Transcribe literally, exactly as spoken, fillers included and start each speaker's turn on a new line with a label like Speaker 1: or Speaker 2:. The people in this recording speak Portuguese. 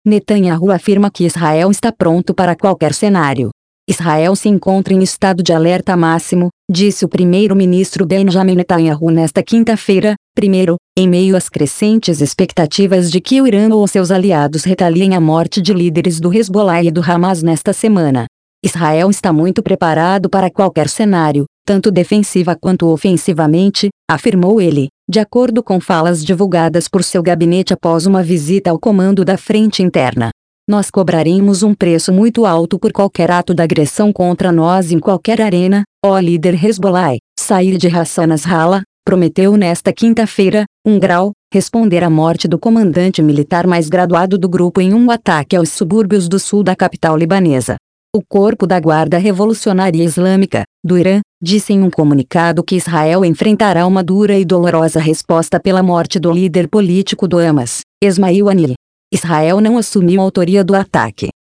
Speaker 1: Netanyahu afirma que Israel está pronto para qualquer cenário. Israel se encontra em estado de alerta máximo, disse o primeiro-ministro Benjamin Netanyahu nesta quinta-feira, primeiro, em meio às crescentes expectativas de que o Irã ou seus aliados retaliem a morte de líderes do Hezbollah e do Hamas nesta semana. Israel está muito preparado para qualquer cenário, tanto defensiva quanto ofensivamente, afirmou ele, de acordo com falas divulgadas por seu gabinete após uma visita ao comando da Frente Interna. Nós cobraremos um preço muito alto por qualquer ato de agressão contra nós em qualquer arena, ó líder Hezbollah, Said Hassan Nasrallah, prometeu nesta quinta-feira, um grau, responder à morte do comandante militar mais graduado do grupo em um ataque aos subúrbios do sul da capital libanesa. O Corpo da Guarda Revolucionária Islâmica, do Irã, disse em um comunicado que Israel enfrentará uma dura e dolorosa resposta pela morte do líder político do Hamas, Ismail Haniyeh. Israel não assumiu a autoria do ataque.